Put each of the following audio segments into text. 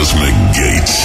Cosmic Gates.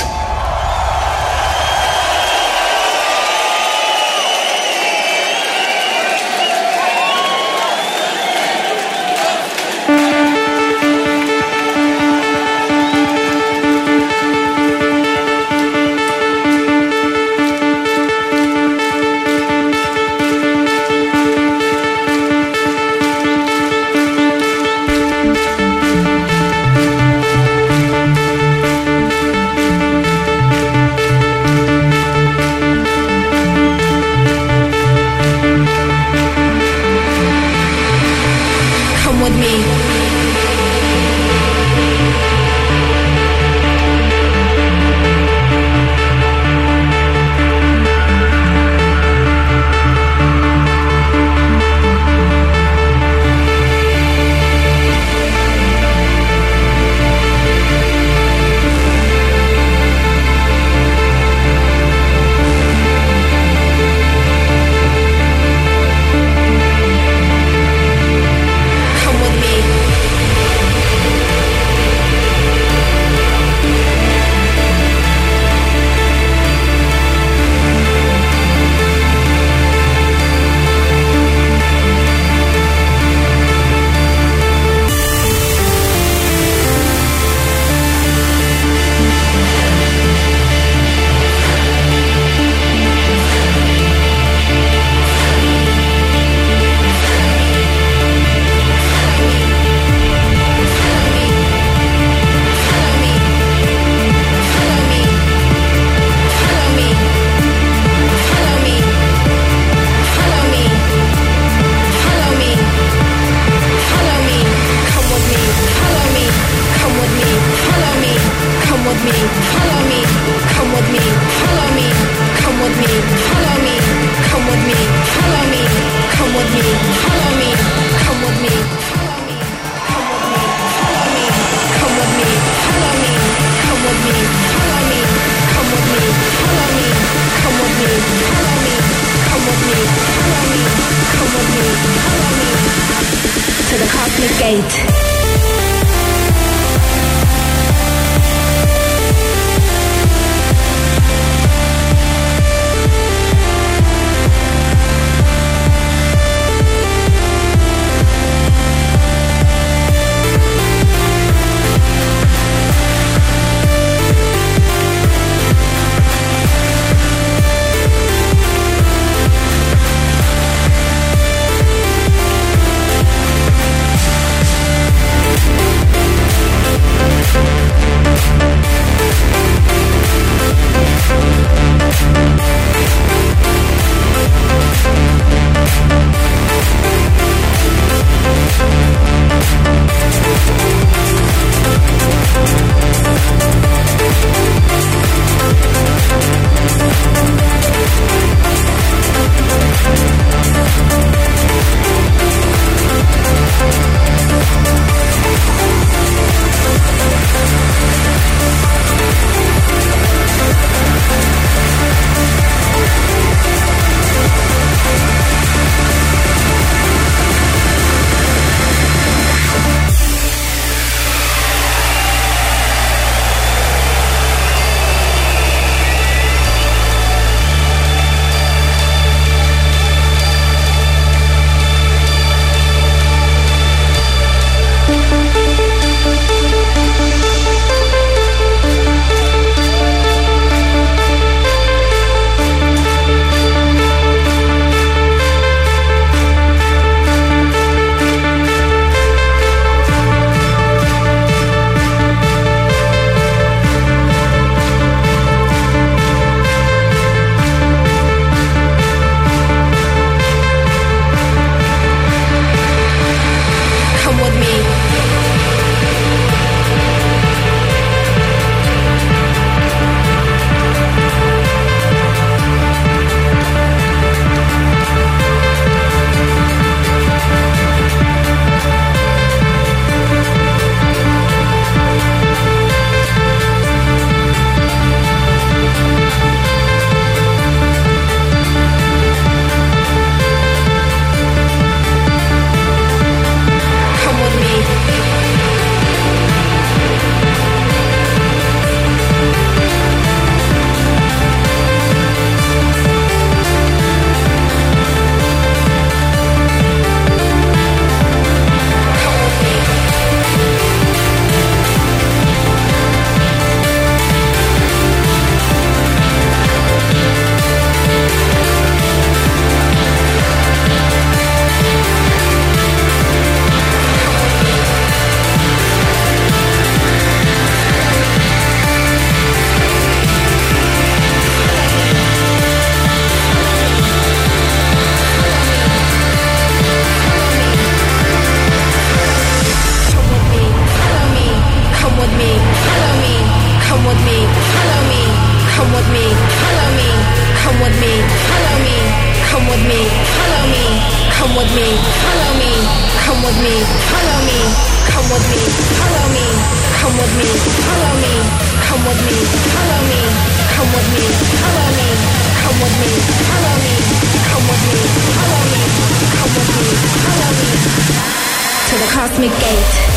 with me, follow me, come with me, follow me, come with me, follow me, come with me, follow me, come with me, follow me, come with me, follow me, come with me, follow me, come with me, follow me, come with me, follow me, come with me, follow me, come with me, follow me, come with me, follow me, to the cosmic gate.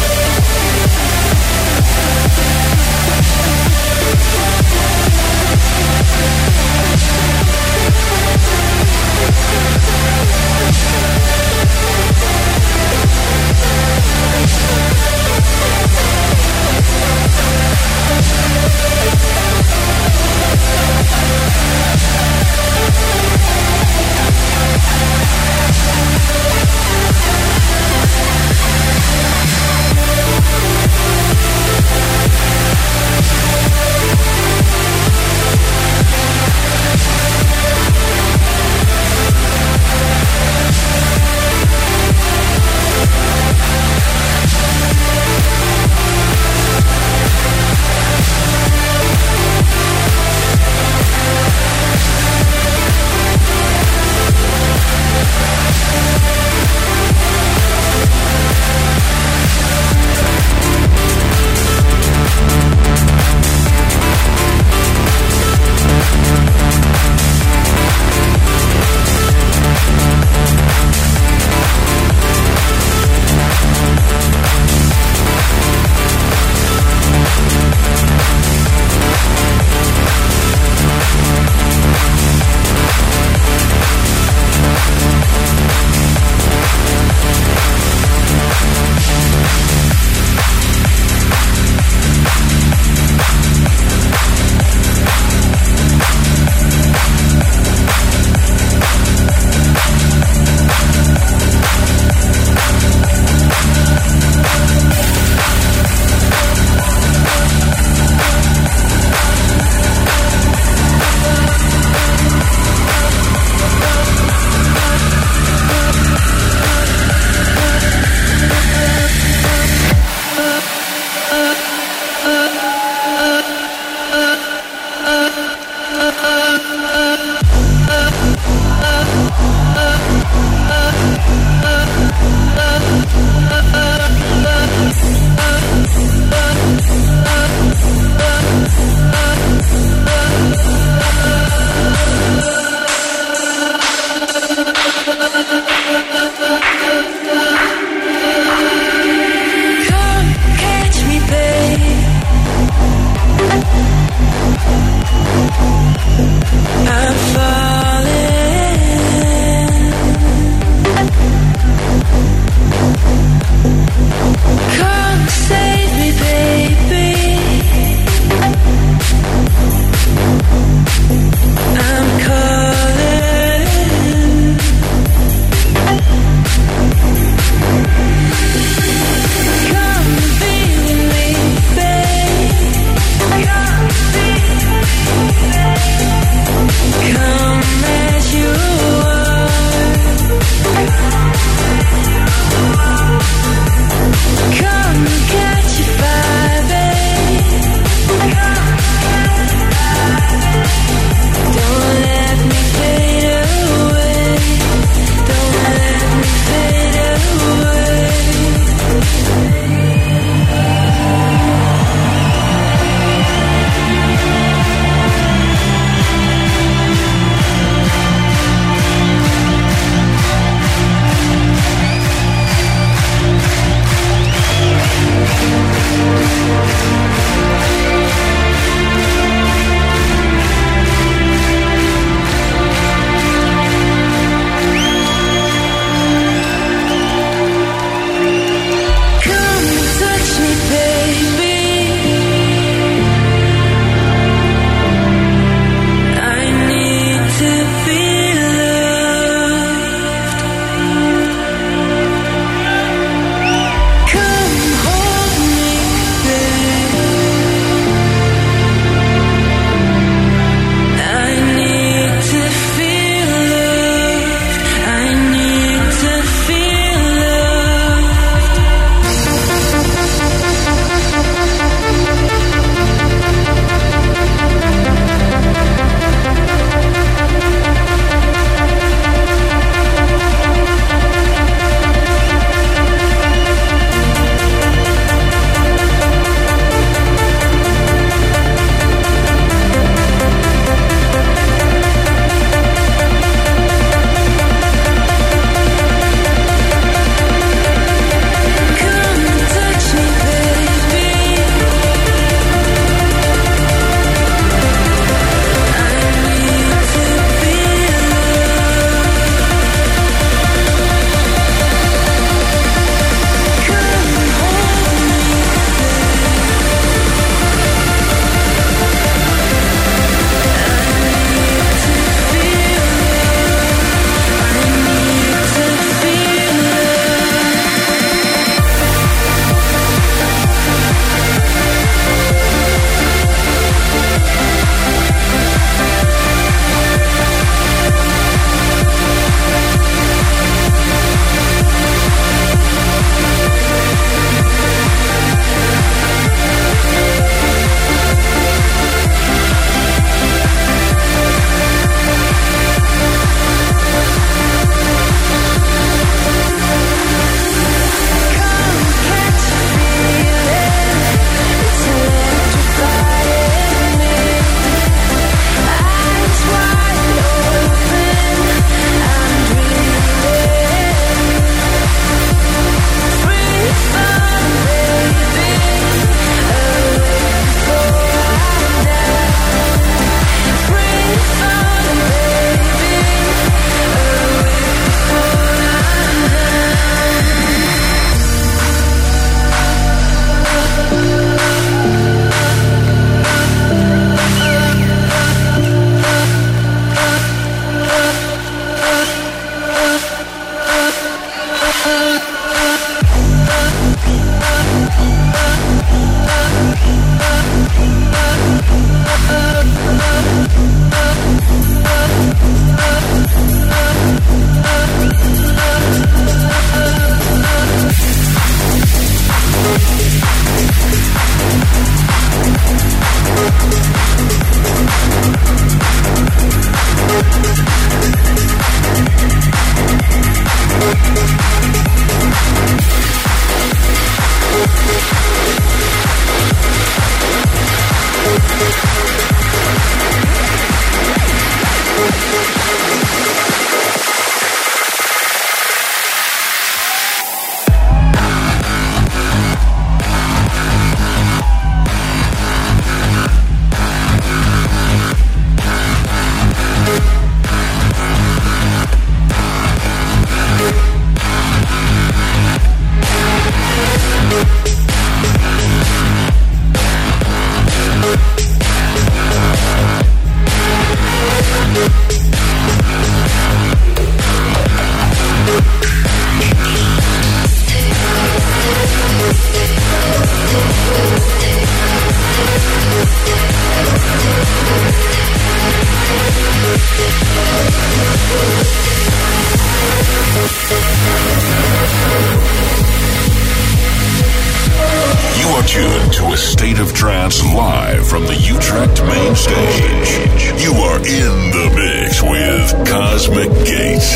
tuned to A State of Trance live from the Utrecht main stage. You are in the mix with Cosmic Gate.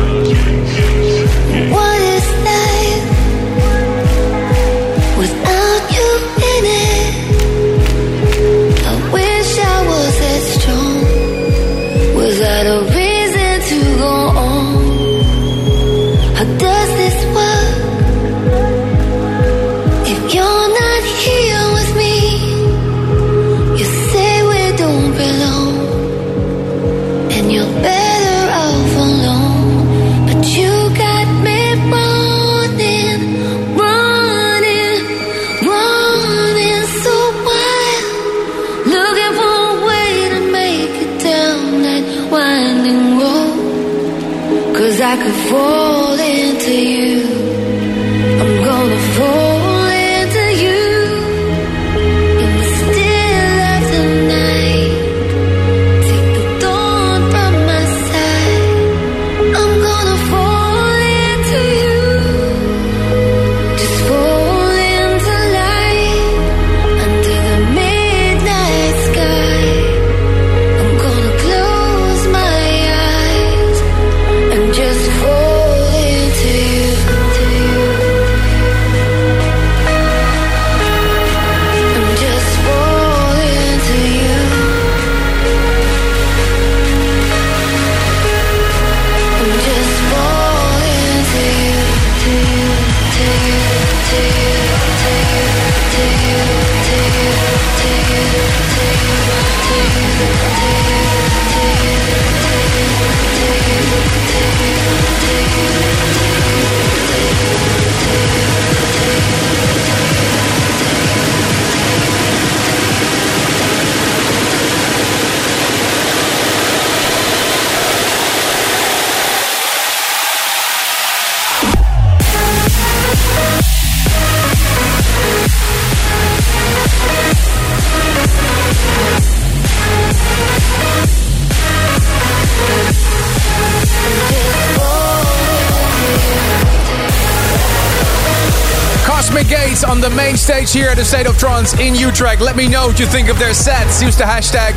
What is life without you in it? I wish I was that strong. Was that a reason to go on? How does this work? If you're not here with me, you say we don't belong, and you're better off alone. But you got me running, running, running so wild, looking for a way to make it down that winding road. 'Cause I could fall into you, I'm gonna fall into you. In the still of the night, take the dawn from my side. I'm gonna fall into you, just fall into light under the midnight sky. I'm gonna close my eyes and just fall into you. I'm just fall into you. I'm just fall into you, to you, to you, to you, to you, to you, to you, to you, to Cosmic Gate on the main stage here at the State of Trance in Utrecht. Let me know what you think of their sets. Use the hashtag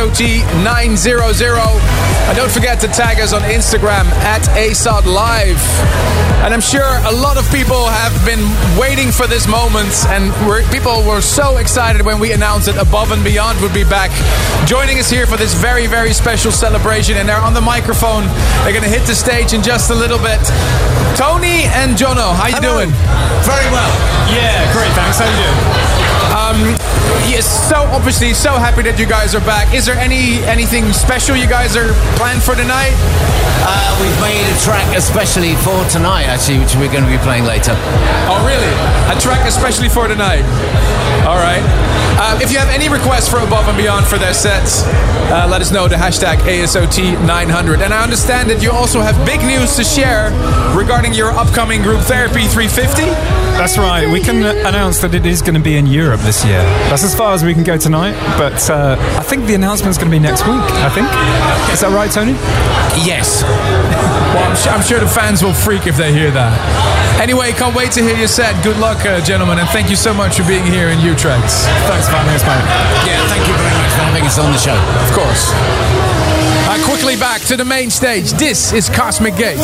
ASOT900. And don't forget to tag us on Instagram at ASOTLive. And I'm sure a lot of people have been waiting for this moment. And people were so excited when we announced that Above and Beyond would be back, joining us here for this very, very special celebration. And they're on the microphone. They're going to hit the stage in just a little bit. Tony and Jono, how you doing? Very well. Yeah, great, thanks. How you doing? Yes, so obviously so happy that you guys are back. Is there anything special you guys are planned for tonight? We've made a track especially for tonight, actually, which we're going to be playing later. Oh, really? A track especially for tonight? All right. If you have any requests for Above and Beyond for their sets, let us know, the hashtag ASOT900. And I understand that you also have big news to share regarding your upcoming Group Therapy 350. That's right. We can announce that it is going to be in Europe this year. That's as far as we can go tonight, but I think the announcement's going to be next week, I think. Is that right, Tony? Yes. Well, I'm sure the fans will freak if they hear that. Anyway, can't wait to hear your set. Good luck, gentlemen, and thank you so much for being here in Utrecht. Thanks for having us, mate. Yeah, thank you very much for having us on the show. Of course. Quickly back to the main stage. This is Cosmic Gate.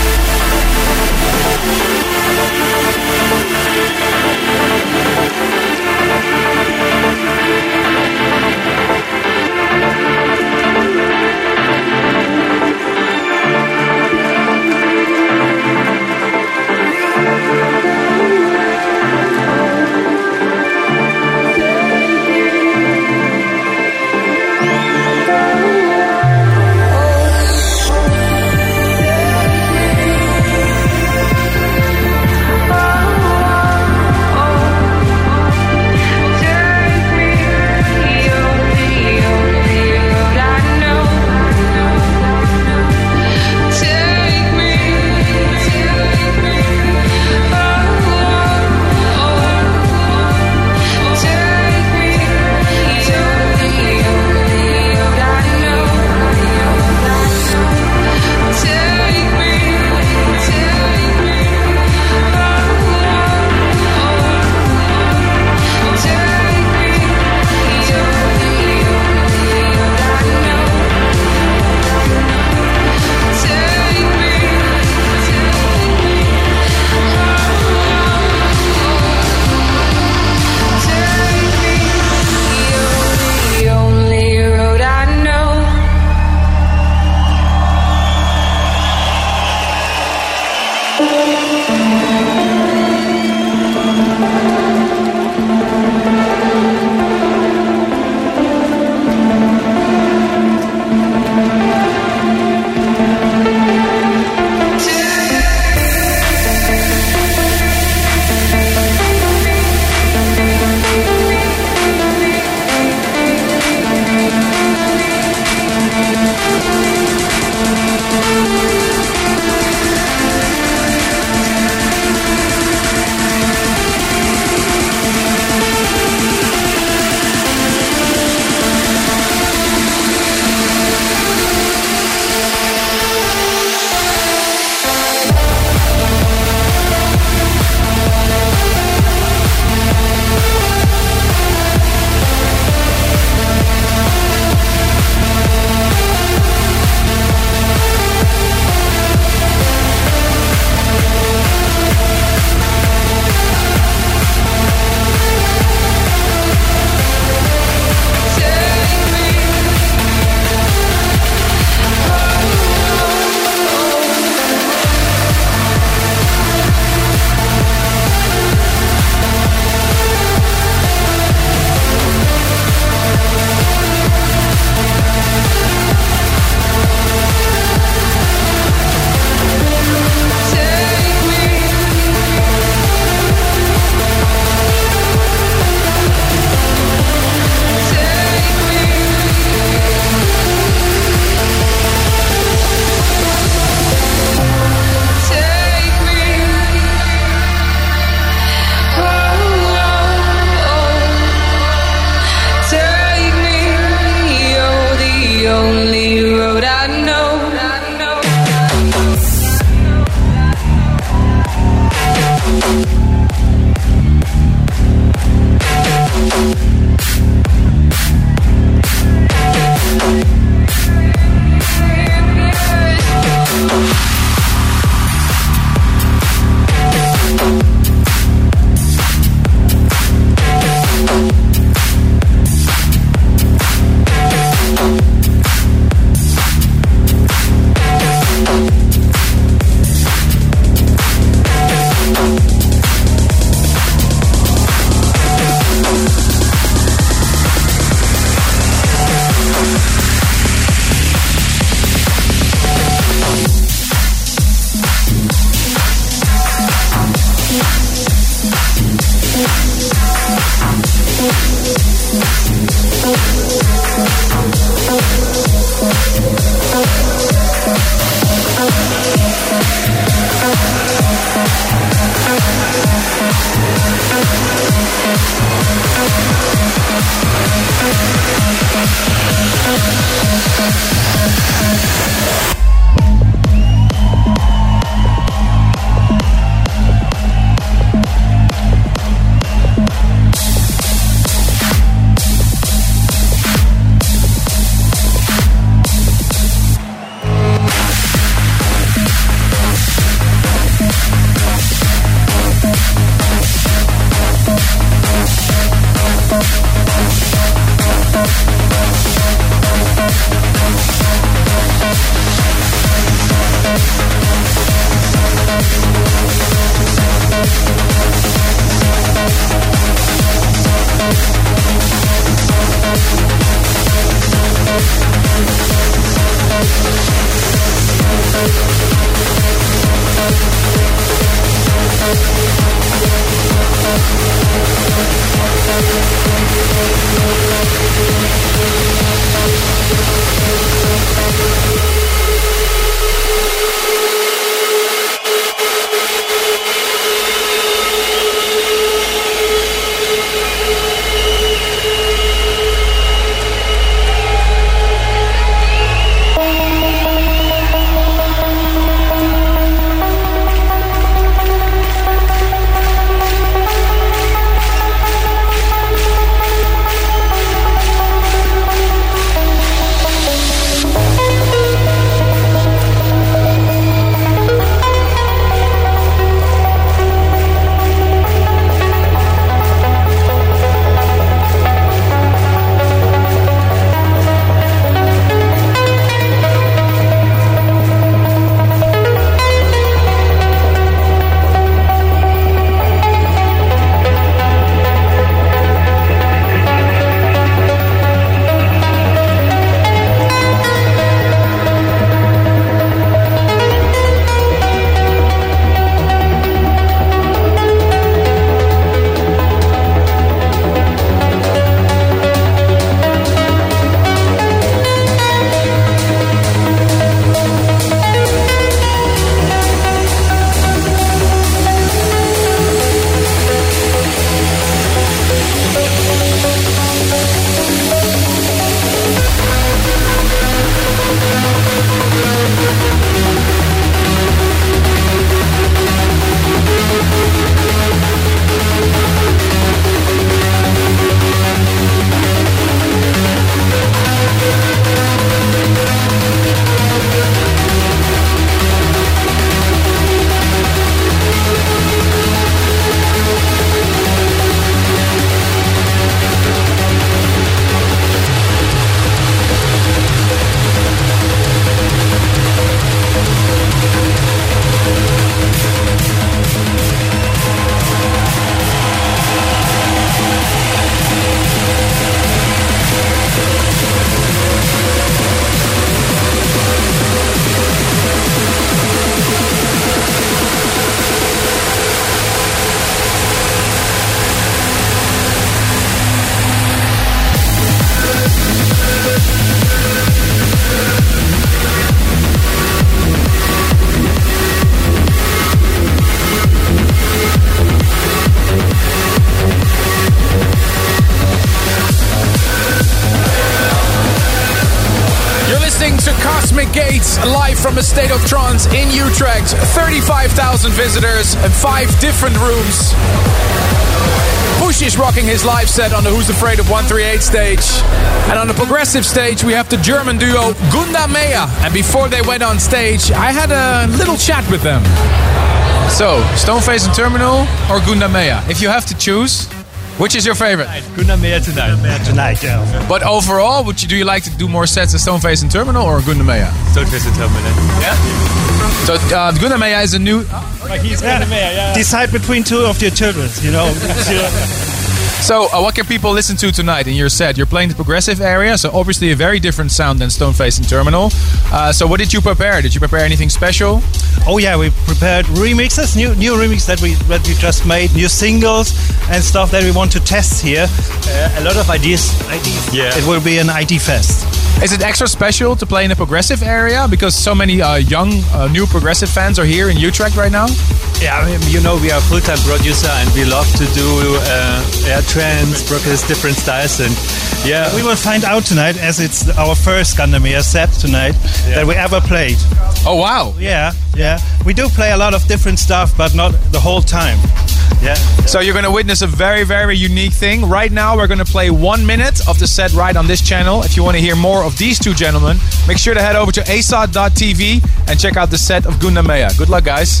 Cosmic Gates, live from a State of Trance in Utrecht. 35,000 visitors and 5 different rooms. Push is rocking his live set on the Who's Afraid of 138 stage. And on the progressive stage, we have the German duo Gunda Mea. And before they went on stage, I had a little chat with them. So, Stoneface and Terminal or Gunda Mea? If you have to choose, which is your favorite? Gunda Mea tonight, yeah. But overall, do you like to do more sets of Stoneface and Terminal or Gunda Mea? Stoneface and Terminal. Yeah? So Gunda Mea is a new... He's Gunda Mea, yeah. Decide between two of your children, you know. So, what can people listen to tonight in your set? You're playing the progressive area, so obviously a very different sound than Stoneface and Terminal. So what did you prepare? Did you prepare anything special? Oh yeah, we prepared remixes, new remixes that we just made, new singles and stuff that we want to test here. A lot of ideas. Yeah. It will be an ID fest. Is it extra special to play in a progressive area because so many young, new progressive fans are here in Utrecht right now? Yeah, I mean, you know, we are a full-time producer and we love to do air trance, progressive, different styles, and yeah. We will find out tonight, as it's our first Gunda Mea set tonight that we ever played. Oh wow! Yeah. We do play a lot of different stuff, but not the whole time. Yeah. So you're going to witness a very, very unique thing. Right now, we're going to play 1 minute of the set right on this channel. If you want to hear more of these two gentlemen, make sure to head over to asod.tv and check out the set of Gunda Mea. Good luck, guys.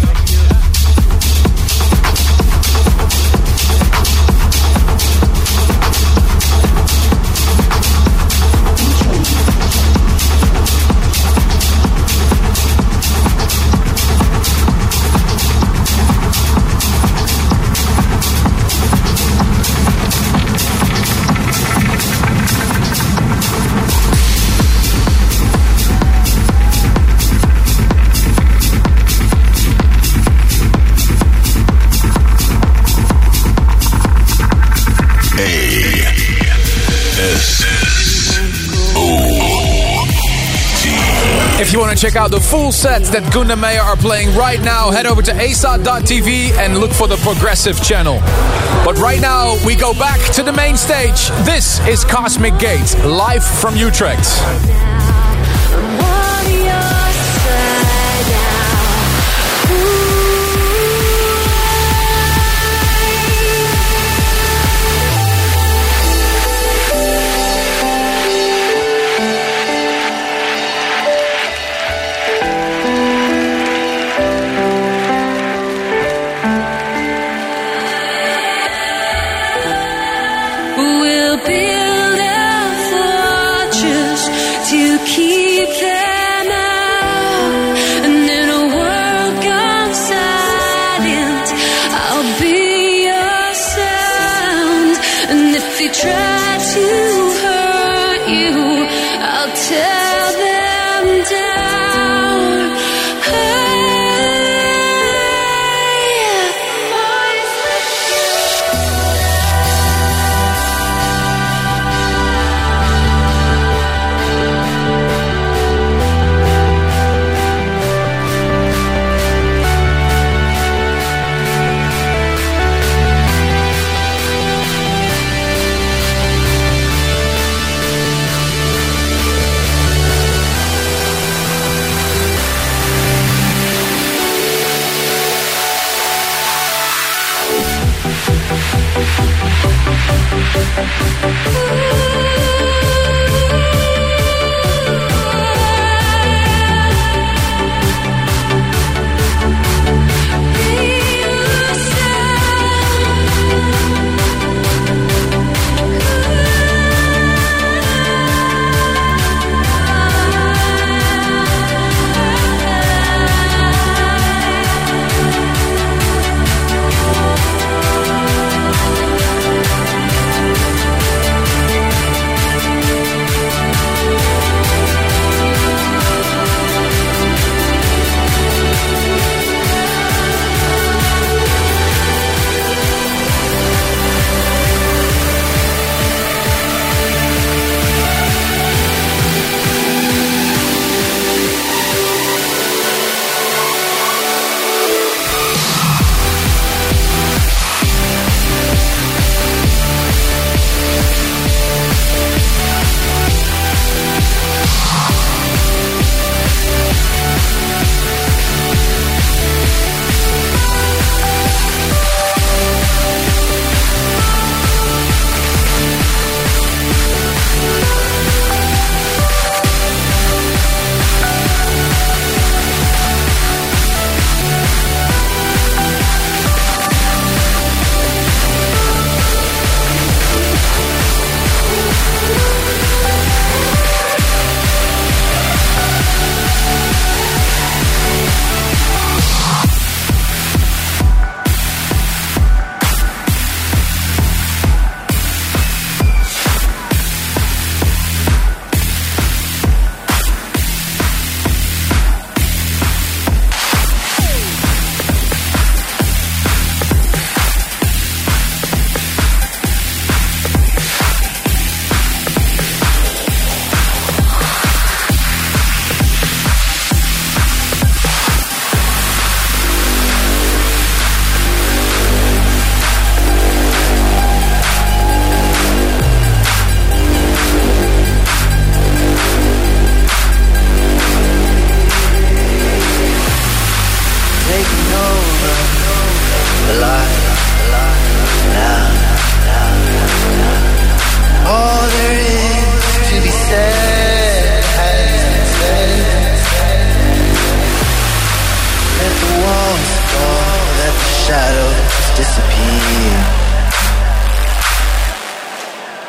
If you want to check out the full sets that Gunda Mea are playing right now, head over to asod.tv and look for the progressive channel. But right now, we go back to the main stage. This is Cosmic Gate, live from Utrecht.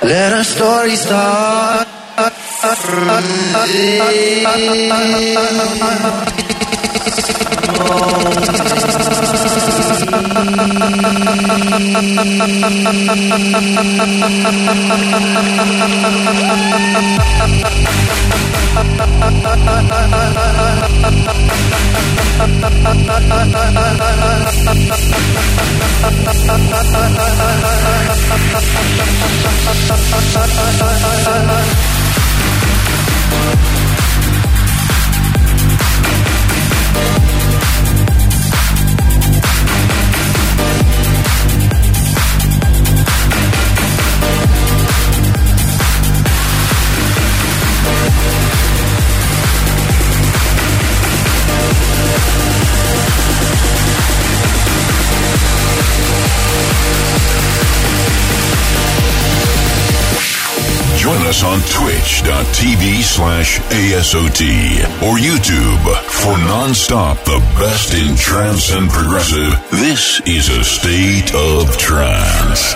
Let our story start. Join us on twitch.tv/ASOT or YouTube for non-stop the best in trance and progressive. This is a state of trance.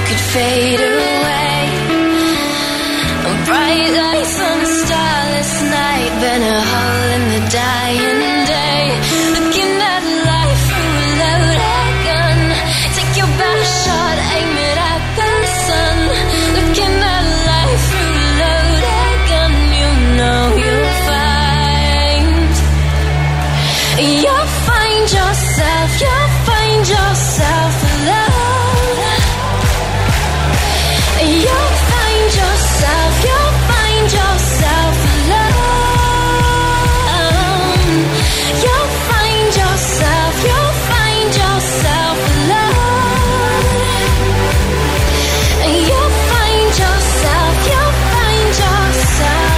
could fade away. Bright lights on a starless night, burn a hole in the dying day. Looking at life through a loaded gun. Take your best shot, aim it at the sun. Looking at life through a loaded gun. You know you'll find yourself, you'll find yourself alone. You'll find yourself, you'll find yourself alone. You'll find yourself, you'll find yourself alone. You'll find yourself, you'll find yourself.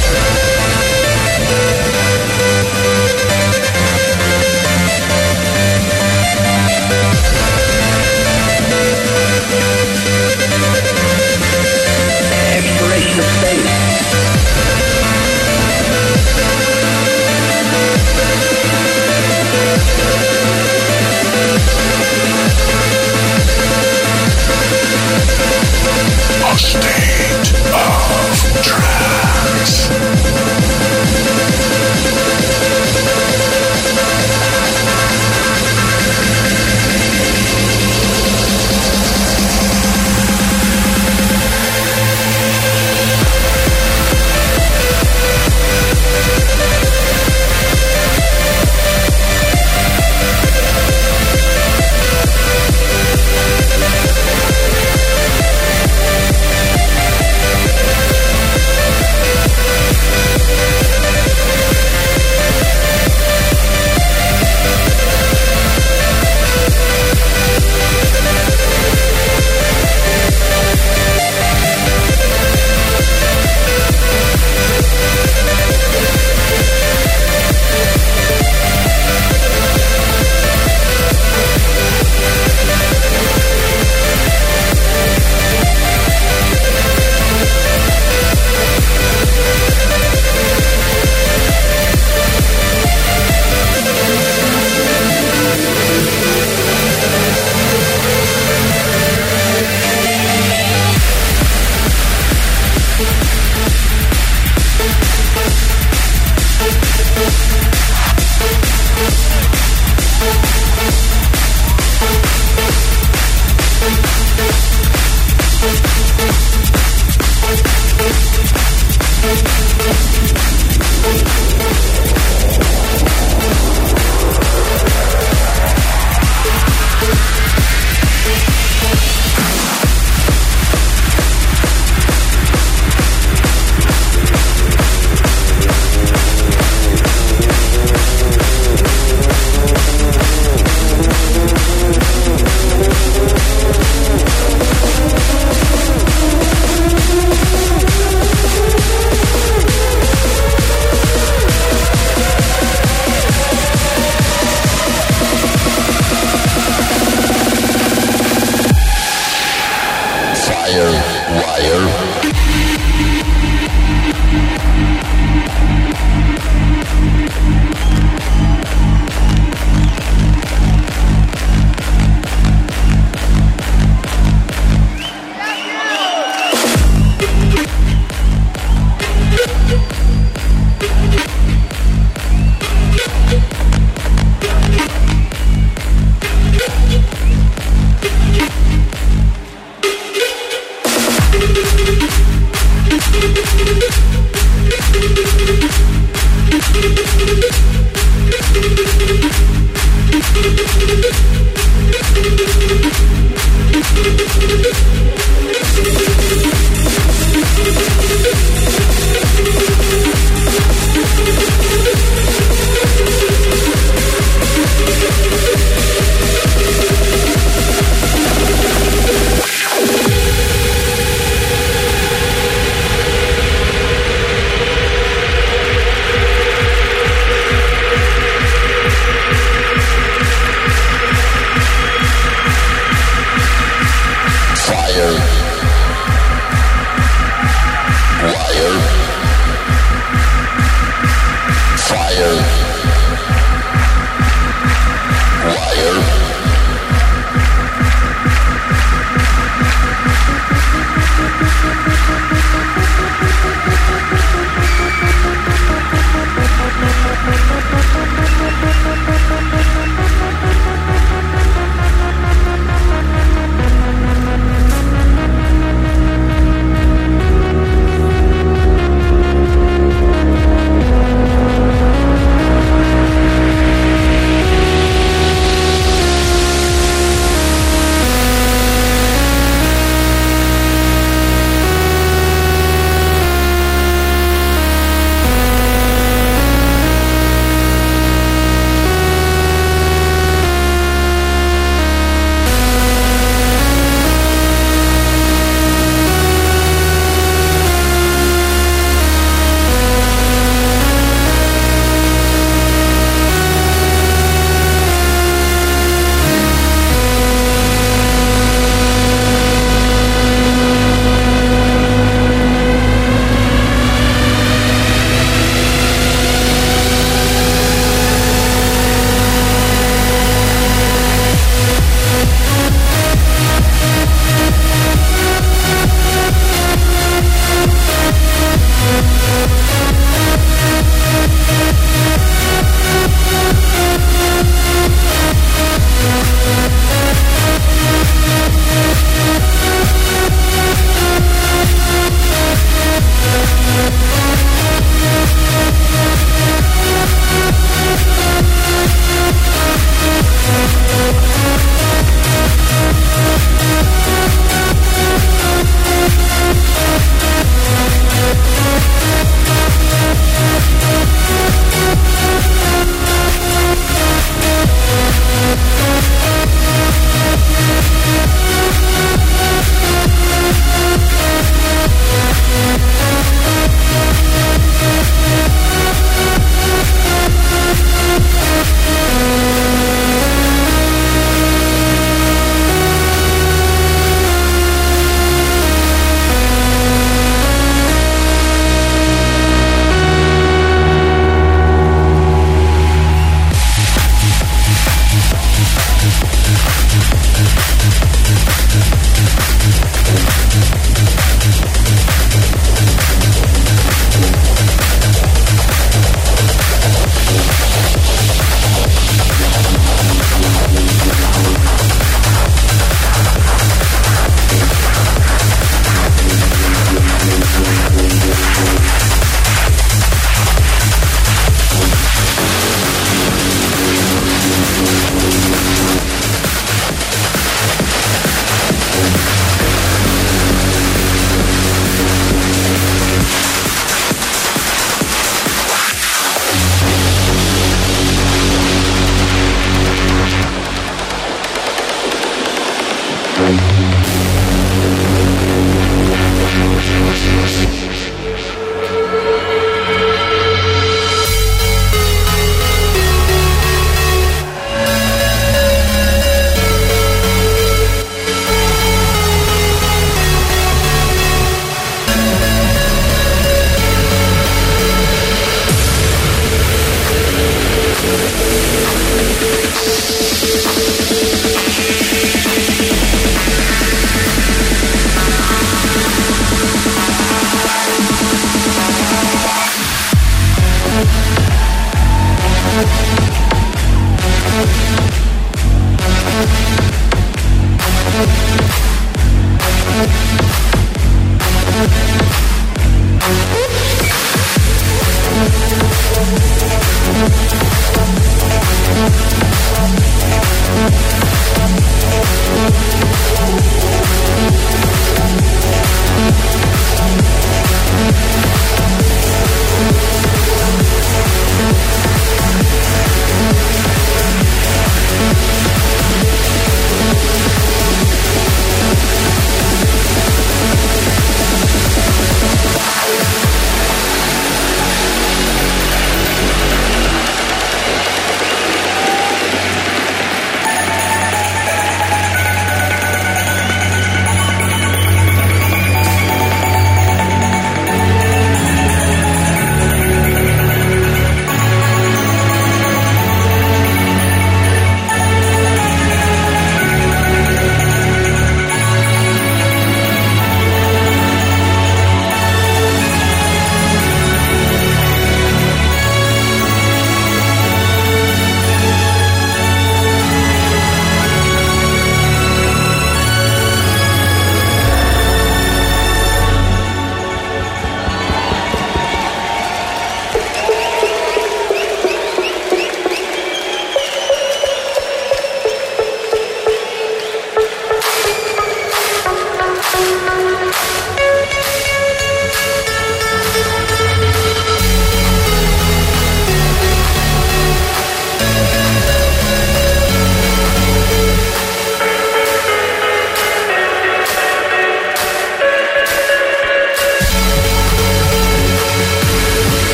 Exploration of space. A state of trance.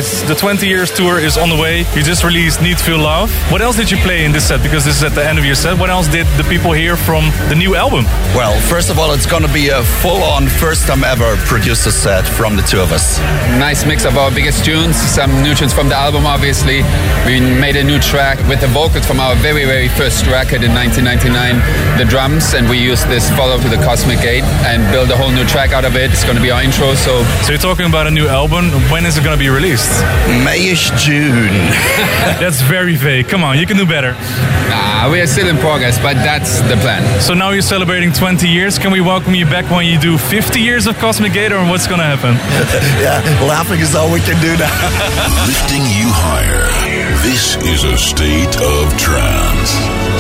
The 20 years tour is on the way. You just released Need Feel Love. What else did you play in this set? Because this is at the end of your set. What else did the people hear from the new album? Well, first of all, it's going to be a full-on first time ever producer set from the two of us. Nice mix of our biggest tunes, some new tunes from the album, obviously. We made a new track with the vocals from our very, very first record in 1999, the drums, and we used this Follow to the Cosmic Gate and build a whole new track out of it. It's going to be our intro. So you're talking about a new album. When is it going to be released? Mayish June. That's very vague. Come on, you can do better. Nah, we are still in progress, but that's the plan. So now you're celebrating 20 years. Can we welcome you back when you do 50 years of Cosmic Gate, or what's going to happen? Yeah, laughing is all we can do now. Lifting you higher. This is a state of trance.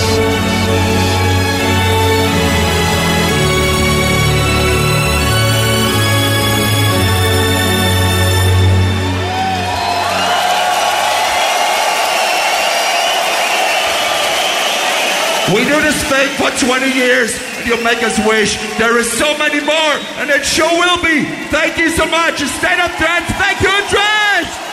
We do this thing for 20 years, and you'll make us wish there is so many more, and it sure will be. Thank you so much. State of Trance. Thank you, Trash.